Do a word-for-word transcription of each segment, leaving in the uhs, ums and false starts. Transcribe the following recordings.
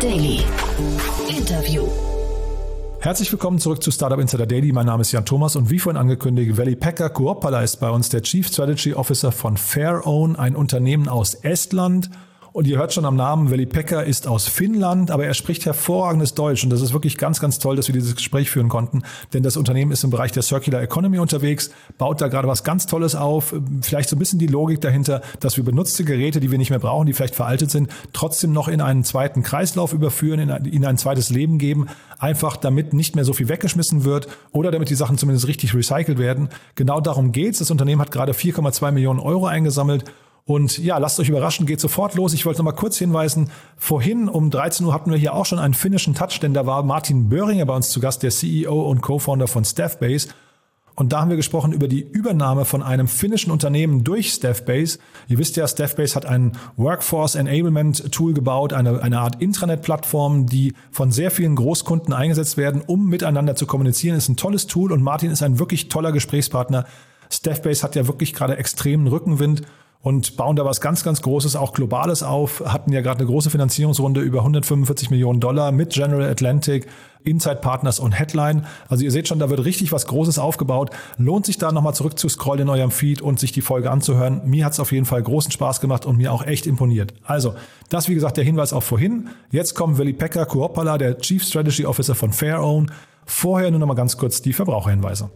Daily. Interview. Herzlich willkommen zurück zu Startup Insider Daily. Mein Name ist Jan Thomas und wie vorhin angekündigt, Veli-Pekka Kuoppala ist bei uns der Chief Strategy Officer von Fairown, ein Unternehmen aus Estland. Und ihr hört schon am Namen, Veli-Pekka ist aus Finnland, aber er spricht hervorragendes Deutsch. Und das ist wirklich ganz, ganz toll, dass wir dieses Gespräch führen konnten. Denn das Unternehmen ist im Bereich der Circular Economy unterwegs, baut da gerade was ganz Tolles auf. Vielleicht so ein bisschen die Logik dahinter, dass wir benutzte Geräte, die wir nicht mehr brauchen, die vielleicht veraltet sind, trotzdem noch in einen zweiten Kreislauf überführen, in ein, in ein zweites Leben geben. Einfach damit nicht mehr so viel weggeschmissen wird oder damit die Sachen zumindest richtig recycelt werden. Genau darum geht's. Das Unternehmen hat gerade vier Komma zwei Millionen Euro eingesammelt. Und ja, lasst euch überraschen, geht sofort los. Ich wollte noch mal kurz hinweisen, vorhin um dreizehn Uhr hatten wir hier auch schon einen finnischen Touch, denn da war Martin Böhringer bei uns zu Gast, der C E O und Co-Founder von Staffbase. Und da haben wir gesprochen über die Übernahme von einem finnischen Unternehmen durch Staffbase. Ihr wisst ja, Staffbase hat ein Workforce Enablement Tool gebaut, eine, eine Art Intranet-Plattform, die von sehr vielen Großkunden eingesetzt werden, um miteinander zu kommunizieren. Das ist ein tolles Tool und Martin ist ein wirklich toller Gesprächspartner. Staffbase hat ja wirklich gerade extremen Rückenwind und bauen da was ganz, ganz Großes, auch Globales auf, hatten ja gerade eine große Finanzierungsrunde über hundertfünfundvierzig Millionen Dollar mit General Atlantic, Inside Partners und Headline. Also ihr seht schon, da wird richtig was Großes aufgebaut. Lohnt sich da nochmal zurück zu scrollen in eurem Feed und sich die Folge anzuhören. Mir hat es auf jeden Fall großen Spaß gemacht und mir auch echt imponiert. Also, das wie gesagt der Hinweis auch vorhin. Jetzt kommt Veli-Pekka Kuoppala, der Chief Strategy Officer von Fairown. Vorher nur nochmal ganz kurz die Verbraucherhinweise.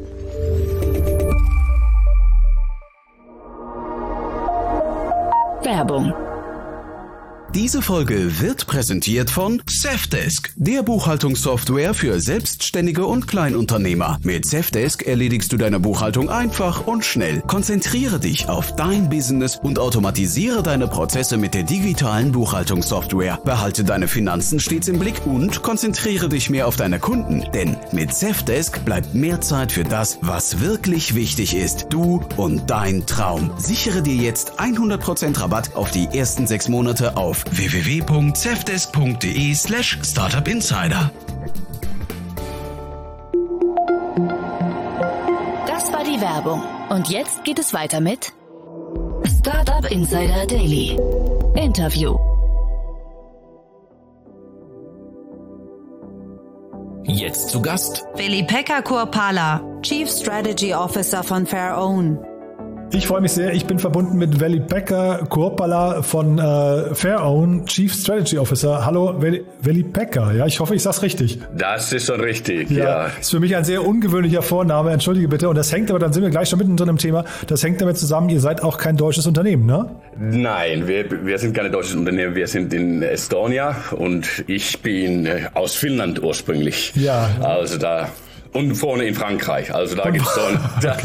Werbung. Diese Folge wird präsentiert von Safdesk, der Buchhaltungssoftware für Selbstständige und Kleinunternehmer. Mit Safdesk erledigst du deine Buchhaltung einfach und schnell. Konzentriere dich auf dein Business und automatisiere deine Prozesse mit der digitalen Buchhaltungssoftware. Behalte deine Finanzen stets im Blick und konzentriere dich mehr auf deine Kunden. Denn mit Safdesk bleibt mehr Zeit für das, was wirklich wichtig ist. Du und dein Traum. Sichere dir jetzt hundert Prozent Rabatt auf die ersten sechs Monate auf w w w punkt safdesk punkt de slash startup insider. Das war die Werbung. Und jetzt geht es weiter mit Startup Insider Daily. Interview. Jetzt zu Gast Veli-Pekka Kuoppala, Chief Strategy Officer von Fairown. Ich freue mich sehr. Ich bin verbunden mit Veli-Pekka Kuoppala von äh, Fairown, Chief Strategy Officer. Hallo Veli-Pekka. Ja, ich hoffe, ich sag's richtig. Das ist schon richtig, ja. ja. Ist für mich ein sehr ungewöhnlicher Vorname. Entschuldige bitte. Und das hängt aber, dann sind wir gleich schon mittendrin im Thema. Das hängt damit zusammen, ihr seid auch kein deutsches Unternehmen, ne? Nein, wir, wir sind kein deutsches Unternehmen. Wir sind in Estonia und ich bin aus Finnland ursprünglich. Ja. Also da... Und vorne in Frankreich, also da gibt's so ein... Okay.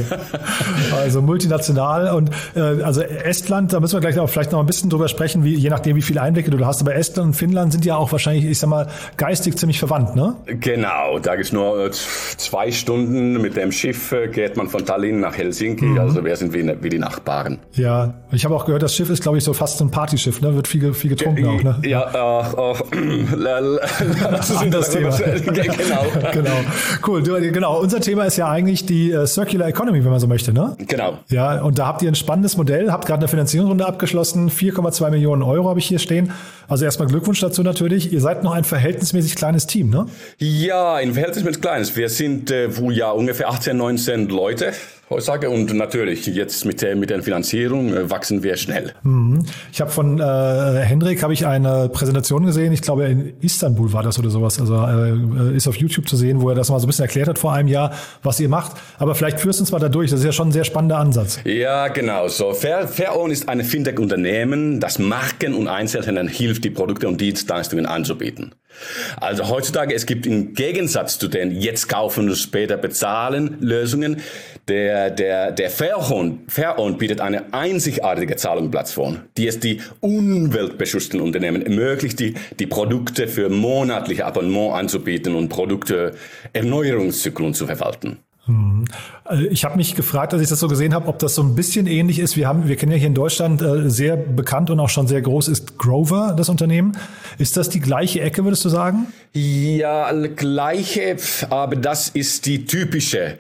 Also multinational und äh, also Estland, da müssen wir gleich auch vielleicht noch ein bisschen drüber sprechen, wie, je nachdem wie viele Einblicke du hast, aber Estland und Finnland sind ja auch wahrscheinlich, ich sag mal, geistig ziemlich verwandt, ne? Genau, da gibt's nur zwei Stunden mit dem Schiff, geht man von Tallinn nach Helsinki, mhm. Also wir sind wie, wie die Nachbarn. Ja, ich habe auch gehört, das Schiff ist, glaube ich, so fast ein Partyschiff, ne? Wird viel, viel getrunken auch, ne? Ja, äh, äh, das ist ein anderes Thema. Genau. Genau, cool. Du, Genau, unser Thema ist ja eigentlich die äh, Circular Economy, wenn man so möchte, ne? Genau. Ja, und da habt ihr ein spannendes Modell, habt gerade eine Finanzierungsrunde abgeschlossen, vier Komma zwei Millionen Euro habe ich hier stehen. Also erstmal Glückwunsch dazu natürlich. Ihr seid noch ein verhältnismäßig kleines Team, ne? Ja, ein verhältnismäßig kleines. Wir sind äh, wohl ja ungefähr achtzehn, neunzehn Leute heutzutage und natürlich jetzt mit der mit der Finanzierung äh, wachsen wir schnell. Mhm. Ich habe von äh, Hendrik habe ich eine Präsentation gesehen, ich glaube in Istanbul war das oder sowas, also äh, ist auf YouTube zu sehen, wo er das mal so ein bisschen erklärt hat vor einem Jahr, was ihr macht. Aber vielleicht führst du uns mal da durch, das ist ja schon ein sehr spannender Ansatz. Ja, genau so. Fair, Fairown ist ein Fintech-Unternehmen, das Marken und Einzelhändlern hilft, die Produkte und Dienstleistungen anzubieten. Also heutzutage, es gibt im Gegensatz zu den jetzt kaufen und später bezahlen Lösungen, der, der, der Fairown, Fairown bietet eine einzigartige Zahlungsplattform, die es die umweltbewussten Unternehmen ermöglicht, die, die Produkte für monatliche Abonnement anzubieten und Produkte Erneuerungszyklen zu verwalten. Ich habe mich gefragt, als ich das so gesehen habe, ob das so ein bisschen ähnlich ist. Wir haben, wir kennen ja hier in Deutschland äh, sehr bekannt und auch schon sehr groß ist Grover, das Unternehmen. Ist das die gleiche Ecke, würdest du sagen? Ja, gleiche, aber das ist die typische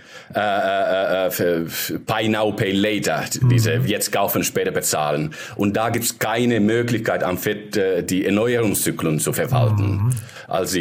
äh, äh, Buy Now, Pay Later, diese mhm. jetzt kaufen, später bezahlen. Und da gibt es keine Möglichkeit, am Fett äh, die Erneuerungszyklen zu verwalten. Mhm. Also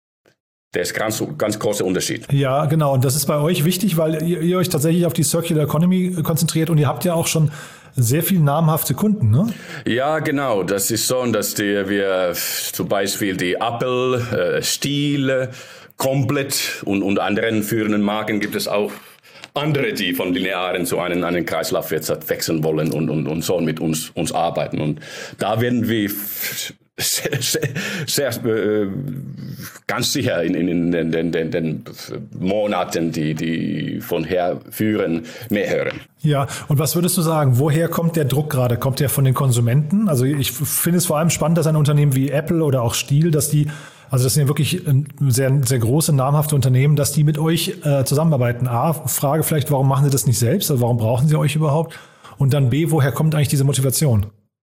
der ist ganz, ganz großer Unterschied. Ja, genau. Und das ist bei euch wichtig, weil ihr, ihr euch tatsächlich auf die Circular Economy konzentriert und ihr habt ja auch schon sehr viele namhafte Kunden, ne? Ja, genau. Das ist so, dass die, wir zum Beispiel die Apple, äh, Stihl, Komplett und, und anderen führenden Marken gibt es auch andere, die von linearen zu einem, einem Kreislaufwirtschaft wechseln wollen und, und, und so mit uns, uns arbeiten. Und da werden wir sehr, sehr, sehr äh, ganz sicher in, in, in den, den, den Monaten, die, die von her führen, mehr hören. Ja, und was würdest du sagen, woher kommt der Druck gerade? Kommt der von den Konsumenten? Also ich finde es vor allem spannend, dass ein Unternehmen wie Apple oder auch Stihl, dass die, also das sind ja wirklich sehr, sehr große, namhafte Unternehmen, dass die mit euch äh, zusammenarbeiten. A, Frage vielleicht, warum machen sie das nicht selbst? Also warum brauchen sie euch überhaupt? Und dann B, woher kommt eigentlich diese Motivation?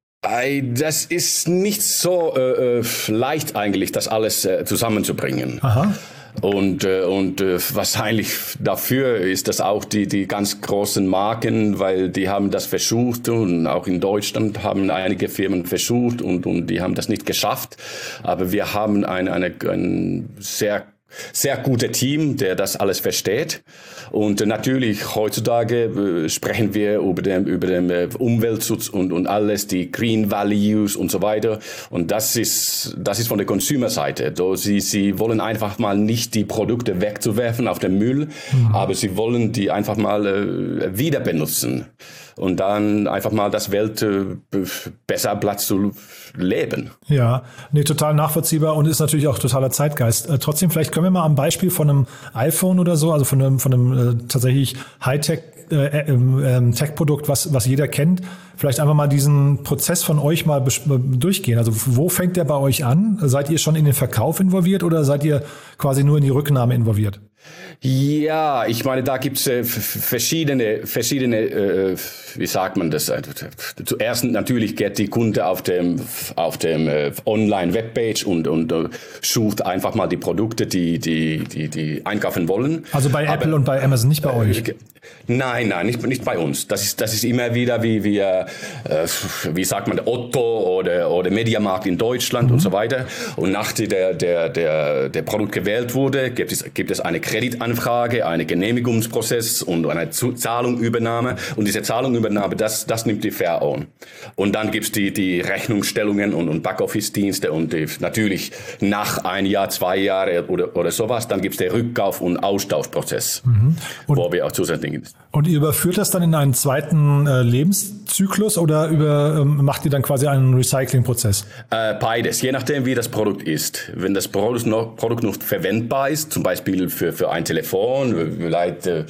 Das ist nicht so äh, leicht eigentlich, das alles äh, zusammenzubringen. Aha. Und, äh, und äh, wahrscheinlich dafür ist das auch die, die ganz großen Marken, weil die haben das versucht und auch in Deutschland haben einige Firmen versucht und, und die haben das nicht geschafft. Aber wir haben ein, eine, ein sehr sehr gutes Team, der das alles versteht. Und natürlich heutzutage äh, sprechen wir über den, über den äh, Umweltschutz und, und alles, die Green Values und so weiter. Und das ist, das ist von der Consumer-Seite. So, sie, sie wollen einfach mal nicht die Produkte wegzuwerfen auf den Müll, mhm. aber sie wollen die einfach mal äh, wieder benutzen. Und dann einfach mal das Welt äh, besser Platz zu leben. Ja, nee, total nachvollziehbar und ist natürlich auch totaler Zeitgeist. Äh, trotzdem, vielleicht können wir mal am Beispiel von einem iPhone oder so, also von einem, von einem äh, tatsächlich Hightech äh, äh, Tech-Produkt, was, was jeder kennt, vielleicht einfach mal diesen Prozess von euch mal durchgehen. Also wo fängt der bei euch an? Seid ihr schon in den Verkauf involviert oder seid ihr quasi nur in die Rücknahme involviert? Ja, ich meine, da gibt's äh, verschiedene, verschiedene, äh, wie sagt man das? Zuerst natürlich geht die Kunde auf dem, auf dem äh, Online-Webpage und und äh, sucht einfach mal die Produkte, die die die die einkaufen wollen. Also bei Apple Aber, und bei Amazon, nicht bei äh, euch? Nein, nein, nicht nicht bei uns. Das ist das ist immer wieder wie wie äh, wie sagt man Otto oder oder Mediamarkt in Deutschland mhm. und so weiter. Und nachdem der der der der Produkt gewählt wurde, gibt es gibt es eine Kreditanfrage, einen Genehmigungsprozess und eine Zahlungübernahme. Und diese Zahlungübernahme, das, das nimmt die Fair Own. Und dann gibt's die, die Rechnungsstellungen und, und Backoffice-Dienste und die, natürlich nach ein Jahr, zwei Jahre oder, oder sowas, dann gibt's den Rückkauf- und Austauschprozess, mhm. und, wo wir auch zusätzlich sind. Und ihr überführt das dann in einen zweiten äh, Lebenszyklus oder über, ähm, macht ihr dann quasi einen Recyclingprozess? Äh, beides, je nachdem, wie das Produkt ist. Wenn das Produkt noch, Produkt noch verwendbar ist, zum Beispiel für, für ein Telefon, vielleicht äh,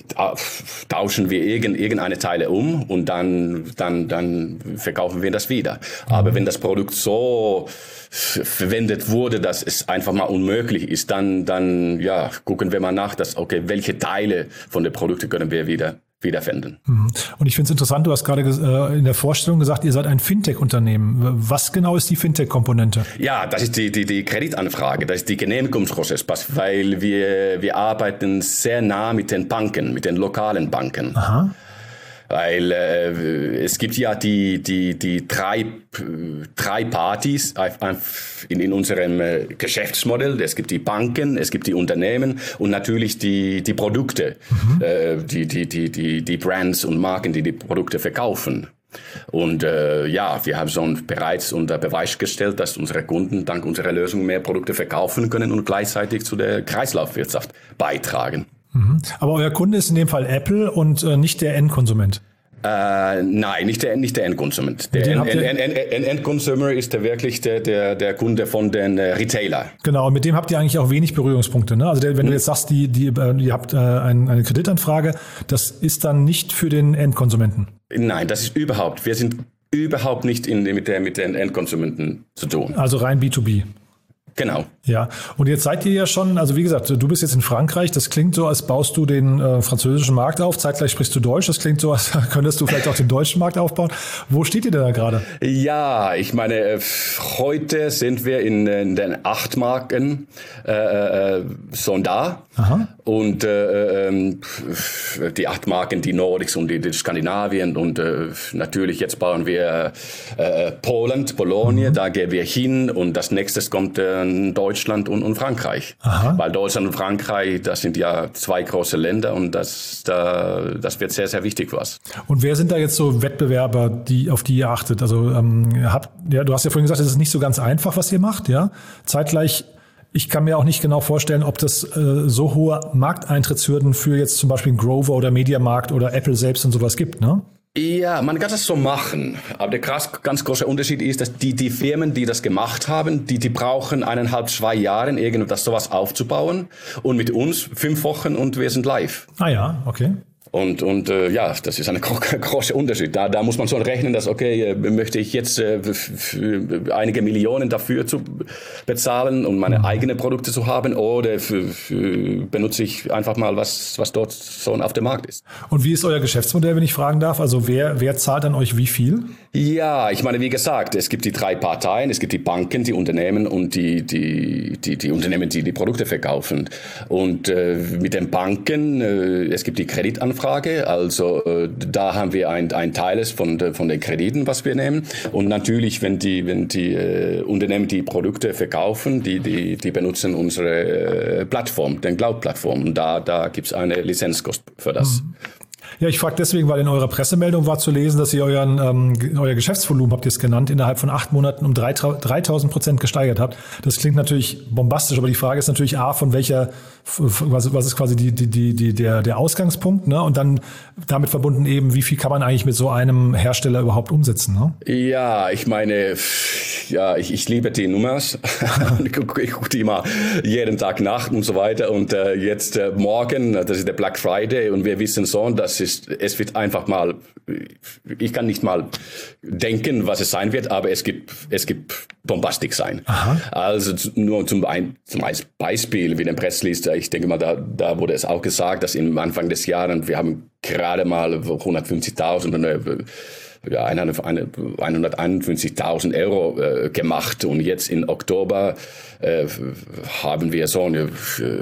tauschen wir irgend, irgendeine Teile um und dann, dann, dann verkaufen wir das wieder. Mhm. Aber wenn das Produkt so verwendet wurde, dass es einfach mal unmöglich ist, dann, dann ja, gucken wir mal nach, dass, okay, welche Teile von den Produkten können wir wieder wiederfinden. Und ich finde es interessant, du hast gerade äh, in der Vorstellung gesagt, ihr seid ein Fintech-Unternehmen. Was genau ist die Fintech-Komponente? Ja, das ist die, die, die Kreditanfrage, das ist die Genehmigungsprozess, weil wir, wir arbeiten sehr nah mit den Banken, mit den lokalen Banken. Aha. Weil äh, es gibt ja die die die drei drei Partys in, in unserem äh, Geschäftsmodell. Es gibt die Banken, es gibt die Unternehmen und natürlich die die Produkte, mhm. äh, die die die die die Brands und Marken, die die Produkte verkaufen. Und äh, ja, wir haben schon bereits unter Beweis gestellt, dass unsere Kunden dank unserer Lösung mehr Produkte verkaufen können und gleichzeitig zu der Kreislaufwirtschaft beitragen. Aber euer Kunde ist in dem Fall Apple und äh, nicht der Endkonsument? Äh, nein, nicht der, nicht der Endkonsument. Der End, End, End, End, Endconsumer ist der wirklich der, der, der Kunde von den äh, Retailer. Genau, und mit dem habt ihr eigentlich auch wenig Berührungspunkte. Ne? Also der, wenn hm. du jetzt sagst, die, die, äh, ihr habt äh, ein, eine Kreditanfrage, das ist dann nicht für den Endkonsumenten? Nein, das ist überhaupt, wir sind überhaupt nicht in, mit, der, mit den Endkonsumenten zu tun. Also rein B zwei B? Genau. Ja, und jetzt seid ihr ja schon, also wie gesagt, du bist jetzt in Frankreich, das klingt so, als baust du den äh, französischen Markt auf, zeitgleich sprichst du Deutsch, das klingt so, als könntest du vielleicht auch den deutschen Markt aufbauen. Wo steht ihr denn da gerade? Ja, ich meine, äh, heute sind wir in, in den acht Marken äh, äh, schon da. Aha. Und äh, äh, die acht Marken, die Nordics und die, die Skandinavien und äh, natürlich jetzt bauen wir äh, Polen, Polonia, mhm. da gehen wir hin und das nächste kommt äh, Deutschland und, und Frankreich. Aha. Weil Deutschland und Frankreich, das sind ja zwei große Länder und das, da, das wird sehr, sehr wichtig für uns. Und wer sind da jetzt so Wettbewerber, die, auf die ihr achtet? Also ähm, habt, ja, du hast ja vorhin gesagt, es ist nicht so ganz einfach, was ihr macht, ja. Zeitgleich, ich kann mir auch nicht genau vorstellen, ob das äh, so hohe Markteintrittshürden für jetzt zum Beispiel Grover oder Mediamarkt oder Apple selbst und sowas gibt, ne? Ja, man kann das so machen. Aber der krass, ganz große Unterschied ist, dass die, die Firmen, die das gemacht haben, die, die brauchen eineinhalb, zwei Jahre, irgendwie das sowas aufzubauen. Und mit uns fünf Wochen und wir sind live. Ah ja, okay. Und, und äh, ja, das ist ein großer Unterschied. Da, da muss man schon rechnen, dass, okay, äh, möchte ich jetzt äh, für einige Millionen dafür zu bezahlen, um meine mhm. eigenen Produkte zu haben, oder für, für benutze ich einfach mal, was, was dort schon auf dem Markt ist. Und wie ist euer Geschäftsmodell, wenn ich fragen darf? Also wer, wer zahlt an euch wie viel? Ja, ich meine, wie gesagt, es gibt die drei Parteien. Es gibt die Banken, die Unternehmen und die, die, die, die Unternehmen, die die Produkte verkaufen. Und äh, mit den Banken, äh, es gibt die Kreditanfragen. Frage. Also äh, da haben wir ein, ein Teil von, von den Krediten, was wir nehmen. Und natürlich, wenn die, wenn die äh, Unternehmen die Produkte verkaufen, die, die, die benutzen unsere äh, Plattform, den Cloud-Plattform. Und da, da gibt es eine Lizenzkost für das. Mhm. Ja, ich frage deswegen, weil in eurer Pressemeldung war zu lesen, dass ihr euren, ähm, euer Geschäftsvolumen, habt ihr es genannt, innerhalb von acht Monaten um dreitausend Prozent gesteigert habt. Das klingt natürlich bombastisch, aber die Frage ist natürlich A, von welcher, was, was ist quasi die, die, die, die, der, der Ausgangspunkt, ne? Und dann damit verbunden eben, wie viel kann man eigentlich mit so einem Hersteller überhaupt umsetzen, ne? Ja, ich meine, ja, ich, ich liebe die Nummers. ich gucke guck die mal jeden Tag nach und so weiter. Und äh, jetzt äh, morgen, das ist der Black Friday und wir wissen schon, dass es, es wird einfach mal, ich kann nicht mal denken, was es sein wird, aber es gibt, es gibt Bombastik sein. Aha. Also nur zum, ein, zum Beispiel, wie der Pressliste, ich denke mal, da, da wurde es auch gesagt, dass im Anfang des Jahres, wir haben gerade mal hundertfünfzigtausend ja, hunderteinundfünfzigtausend Euro äh, gemacht und jetzt im Oktober äh, haben wir so eine äh,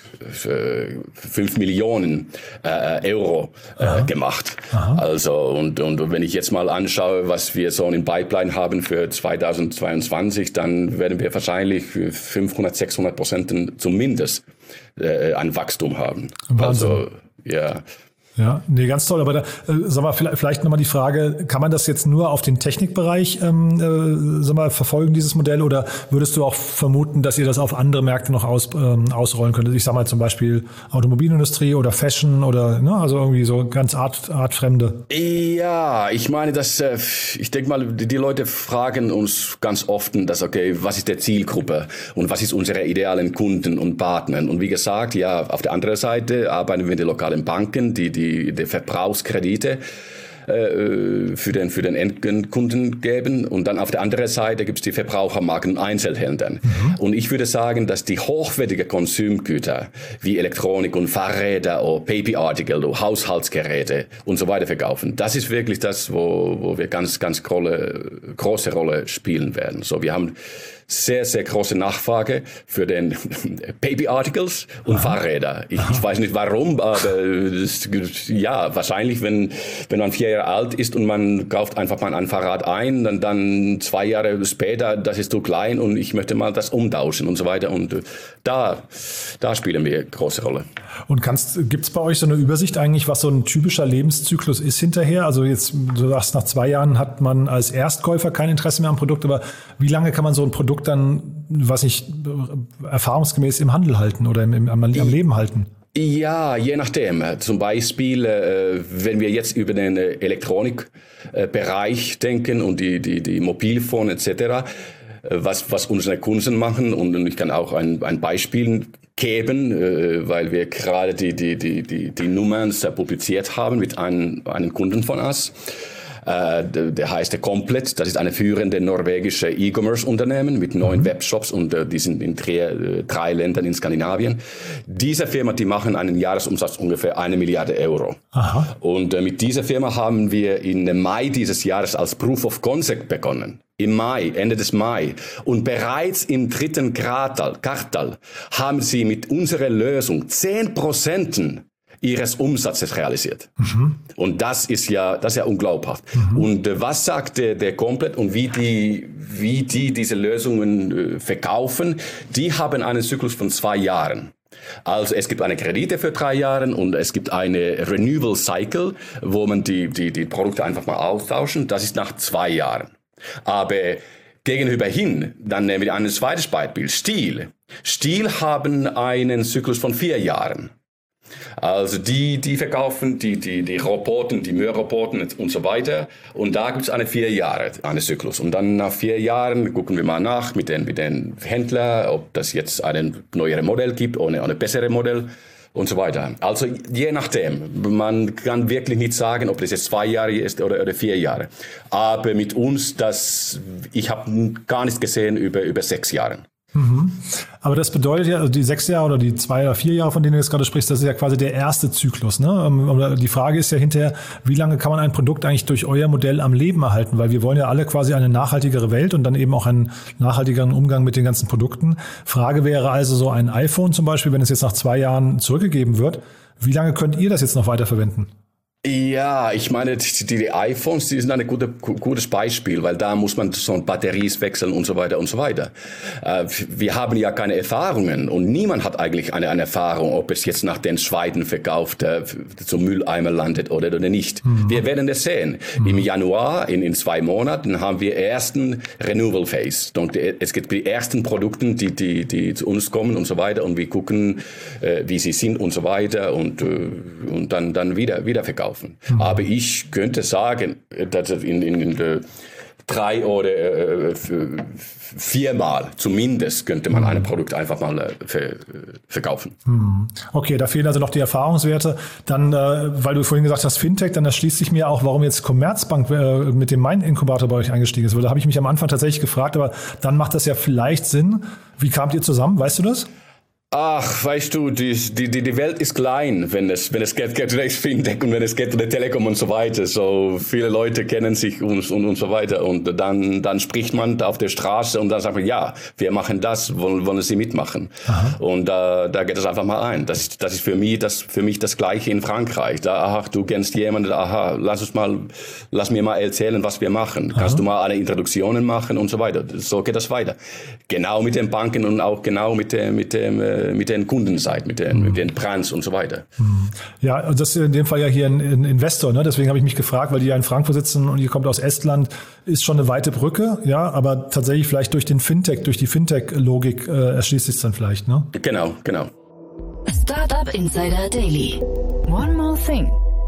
fünf Millionen äh, Euro äh, gemacht. Aha. Also und, und wenn ich jetzt mal anschaue, was wir so in Pipeline haben für zweitausendzweiundzwanzig, dann werden wir wahrscheinlich fünfhundert, sechshundert Prozent zumindest äh, an Wachstum haben. Wahnsinn. Also ja. Ja, nee, ganz toll. Aber da, äh, sag mal, vielleicht, vielleicht nochmal die Frage, kann man das jetzt nur auf den Technikbereich ähm, äh, sag mal, verfolgen, dieses Modell? Oder würdest du auch vermuten, dass ihr das auf andere Märkte noch aus, ähm, ausrollen könntet? Ich sag mal zum Beispiel Automobilindustrie oder Fashion oder ne, also irgendwie so ganz art, artfremde. Ja, ich meine, dass äh, ich denke mal, die, die Leute fragen uns ganz oft, dass okay, was ist der Zielgruppe und was ist unsere idealen Kunden und Partner? Und wie gesagt, ja, auf der anderen Seite arbeiten wir mit den lokalen Banken, die die Die, die Verbrauchskredite äh, für den, für den Endkunden geben. Und dann auf der anderen Seite gibt es die Verbrauchermarken und Einzelhändlern. Mhm. Und ich würde sagen, dass die hochwertige Konsumgüter wie Elektronik und Fahrräder oder Babyartikel oder Haushaltsgeräte und so weiter verkaufen, das ist wirklich das, wo, wo wir ganz, ganz große, große Rolle spielen werden. So, wir haben sehr, sehr große Nachfrage für den Baby-Articles und Aha. Fahrräder. Ich, ich weiß nicht warum, aber das, ja, wahrscheinlich, wenn, wenn man vier Jahre alt ist und man kauft einfach mal ein Fahrrad ein, dann, dann zwei Jahre später, das ist zu klein und ich möchte mal das umtauschen und so weiter. Und da, da spielen wir eine große Rolle. Und gibt es bei euch so eine Übersicht eigentlich, was so ein typischer Lebenszyklus ist hinterher? Also jetzt, du sagst, nach zwei Jahren hat man als Erstkäufer kein Interesse mehr am Produkt, aber wie lange kann man so ein Produkt dann, was ich erfahrungsgemäß im Handel halten oder im, im, am, am Leben halten? Ja, je nachdem. Zum Beispiel, äh, wenn wir jetzt über den äh, Elektronikbereich äh, denken und die, die, die Mobilfone et cetera, äh, was, was unsere Kunden machen, und, und ich kann auch ein, ein Beispiel geben, äh, weil wir gerade die, die, die, die, die Nummern publiziert haben mit einem, einem Kunden von uns. Äh, der, der heißt der Komplett. Das ist eine führende norwegische E-Commerce-Unternehmen mit neun mhm. Webshops und äh, die sind in drei, äh, drei Ländern in Skandinavien. Diese Firma, die machen einen Jahresumsatz ungefähr eine Milliarde Euro. Aha. Und äh, mit dieser Firma haben wir im Mai dieses Jahres als Proof of Concept begonnen. Im Mai, Ende des Mai. Und bereits im dritten Quartal, Quartal haben sie mit unserer Lösung zehn Prozent ihres Umsatzes realisiert. Mhm. Und das ist ja, das ist ja unglaubhaft. Mhm. Und äh, was sagt der, der Komplett und wie die, wie die diese Lösungen äh, verkaufen? Die haben einen Zyklus von zwei Jahren. Also es gibt eine Kredite für drei Jahre und es gibt eine Renewal Cycle, wo man die, die, die Produkte einfach mal austauschen. Das ist nach zwei Jahren. Aber gegenüber hin, dann nehmen wir ein zweites Beispiel, Stihl. Stihl haben einen Zyklus von vier Jahren. Also die, die verkaufen die, die, die Roboter, die Müllroboter und so weiter. Und da gibt es eine vier Jahre, einen Zyklus. Und dann nach vier Jahren gucken wir mal nach mit den, mit den Händlern, ob das jetzt ein neueres Modell gibt oder ein besseres Modell und so weiter. Also je nachdem. Man kann wirklich nicht sagen, ob das jetzt zwei Jahre ist oder, oder vier Jahre. Aber mit uns, das, ich habe gar nichts gesehen über, über sechs Jahre. Mhm. Aber das bedeutet ja, also die sechs Jahre oder die zwei oder vier Jahre, von denen du jetzt gerade sprichst, das ist ja quasi der erste Zyklus, ne? Die Frage ist ja hinterher, wie lange kann man ein Produkt eigentlich durch euer Modell am Leben erhalten? Weil wir wollen ja alle quasi eine nachhaltigere Welt und dann eben auch einen nachhaltigeren Umgang mit den ganzen Produkten. Frage wäre also so ein iPhone zum Beispiel, wenn es jetzt nach zwei Jahren zurückgegeben wird, wie lange könnt ihr das jetzt noch weiterverwenden? Ja, ich meine, die, die iPhones, die sind ein gute, gutes Beispiel, weil da muss man so Batteries wechseln und so weiter und so weiter. Äh, wir haben ja keine Erfahrungen und niemand hat eigentlich eine, eine Erfahrung, ob es jetzt nach den zweiten verkauft äh, zum Mülleimer landet oder, oder nicht. Mhm. Wir werden das sehen. Mhm. Im Januar, in, in zwei Monaten, haben wir ersten Renewal Phase. Und es gibt die ersten Produkte, die, die, die zu uns kommen und so weiter und wir gucken, äh, wie sie sind und so weiter und, äh, und dann, dann wieder, wieder verkaufen. Mhm. Aber ich könnte sagen, dass in, in, in de drei oder äh, viermal zumindest könnte man ein Produkt einfach mal äh, ver, verkaufen. Okay, da fehlen also noch die Erfahrungswerte. Dann, äh, weil du vorhin gesagt hast Fintech, dann erschließt sich mir auch, warum jetzt Commerzbank äh, mit dem Main-Inkubator bei euch eingestiegen ist. Weil da habe ich mich am Anfang tatsächlich gefragt, aber dann macht das ja vielleicht Sinn. Wie kamt ihr zusammen? Weißt du das? Ach, weißt du, die, die, die Welt ist klein, wenn es, wenn es geht, geht um Fintech und wenn es geht um die Telekom und so weiter. So viele Leute kennen sich und, und, und so weiter. Und dann, dann spricht man auf der Straße und dann sagt man, ja, wir machen das, wollen, wollen Sie mitmachen? Aha. Und äh, da geht es einfach mal ein. Das ist, das ist für mich, das, für mich das Gleiche in Frankreich. Da, ach, du kennst jemanden, aha, lass uns mal, lass mir mal erzählen, was wir machen. Aha. Kannst du mal eine Introduktion machen und so weiter. So geht das weiter. Genau mit den Banken und auch genau mit dem, mit dem, mit den Kundenseite, mit den, mhm. mit den Brands und so weiter. Ja, das ist in dem Fall ja hier ein, ein Investor, ne? Deswegen habe ich mich gefragt, weil die ja in Frankfurt sitzen und ihr kommt aus Estland, ist schon eine weite Brücke, ja, aber tatsächlich vielleicht durch den Fintech, durch die Fintech-Logik äh, erschließt sich dann vielleicht, ne? Genau, genau. Startup Insider Daily. One more thing.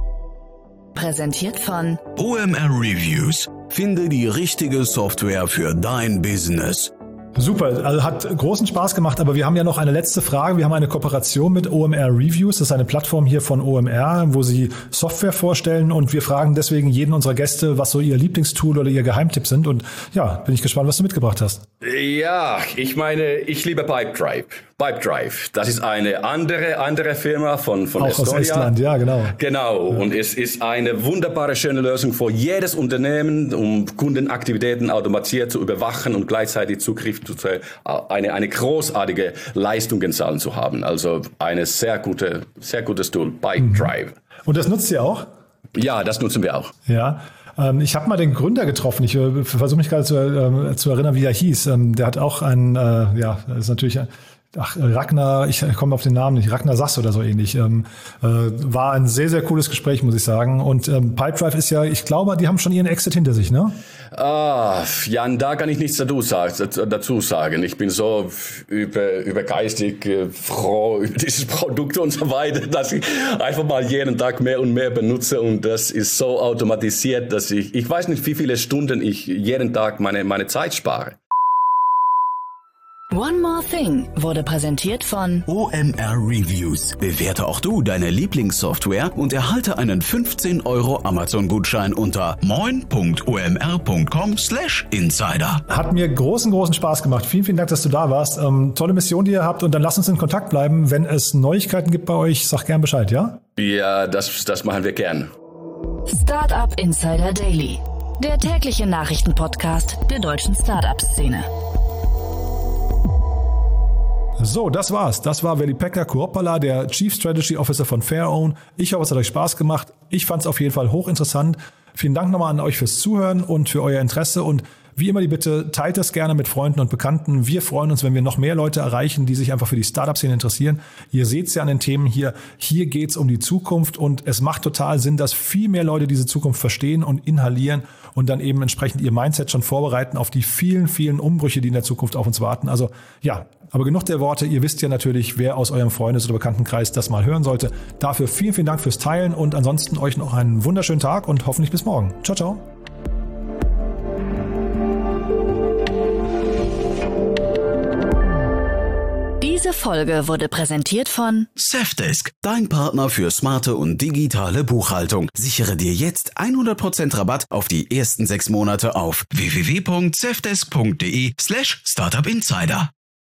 Präsentiert von O M R Reviews. Finde die richtige Software für dein Business. Super, also hat großen Spaß gemacht, aber wir haben ja noch eine letzte Frage. Wir haben eine Kooperation mit O M R Reviews. Das ist eine Plattform hier von O M R, wo sie Software vorstellen und wir fragen deswegen jeden unserer Gäste, was so ihr Lieblingstool oder ihr Geheimtipp sind. Und ja, bin ich gespannt, was du mitgebracht hast. Ja, ich meine, ich liebe Pipedrive. Pipedrive, das ist eine andere andere Firma von von Auch Estonia. Aus Estland, ja, genau. Genau, ja. Und es ist eine wunderbare, schöne Lösung für jedes Unternehmen, um Kundenaktivitäten automatisiert zu überwachen und gleichzeitig Zugriff zu eine eine großartige Leistungszahlen zu haben. Also eine sehr gute, sehr gutes Tool, Pipedrive. Und das nutzt ihr auch? Ja, das nutzen wir auch. Ja. Ich habe mal den Gründer getroffen. Ich versuche mich gerade zu, äh, zu erinnern, wie er hieß. Der hat auch einen, äh, ja, das ist natürlich, ach, Ragnar, ich komme auf den Namen nicht, Ragnar Sass oder so ähnlich. Ähm, äh, war ein sehr, sehr cooles Gespräch, muss ich sagen. Und ähm, Pipedrive ist ja, ich glaube, die haben schon ihren Exit hinter sich, ne? Ah, Jan, da kann ich nichts dazu sagen. Ich bin so über, übergeistig äh, froh über dieses Produkt und so weiter, dass ich einfach mal jeden Tag mehr und mehr benutze und das ist so automatisiert, dass ich, ich weiß nicht, wie viele Stunden ich jeden Tag meine, meine Zeit spare. One More Thing wurde präsentiert von O M R Reviews. Bewerte auch du deine Lieblingssoftware und erhalte einen fünfzehn Euro Amazon-Gutschein unter moin punkt o m r punkt com slash insider. Hat mir großen, großen Spaß gemacht. Vielen, vielen Dank, dass du da warst. Ähm, tolle Mission, die ihr habt. Und dann lasst uns in Kontakt bleiben. Wenn es Neuigkeiten gibt bei euch, sag gern Bescheid, ja? Ja, das, das machen wir gern. Startup Insider Daily, der tägliche Nachrichtenpodcast der deutschen Startup-Szene. So, das war's. Das war Veli-Pekka Kuoppala, der Chief Strategy Officer von FairOwn. Ich hoffe, es hat euch Spaß gemacht. Ich fand es auf jeden Fall hochinteressant. Vielen Dank nochmal an euch fürs Zuhören und für euer Interesse. Und wie immer die Bitte, teilt es gerne mit Freunden und Bekannten. Wir freuen uns, wenn wir noch mehr Leute erreichen, die sich einfach für die Startup-Szene interessieren. Ihr seht es ja an den Themen hier. Hier geht es um die Zukunft und es macht total Sinn, dass viel mehr Leute diese Zukunft verstehen und inhalieren und dann eben entsprechend ihr Mindset schon vorbereiten auf die vielen, vielen Umbrüche, die in der Zukunft auf uns warten. Also ja, aber genug der Worte. Ihr wisst ja natürlich, wer aus eurem Freundes- oder Bekanntenkreis das mal hören sollte. Dafür vielen, vielen Dank fürs Teilen und ansonsten euch noch einen wunderschönen Tag und hoffentlich bis morgen. Ciao, ciao. Diese Folge wurde präsentiert von Safdesk, dein Partner für smarte und digitale Buchhaltung. Sichere dir jetzt hundert Prozent Rabatt auf die ersten sechs Monate auf w w w punkt safdesk punkt de slash startup insider.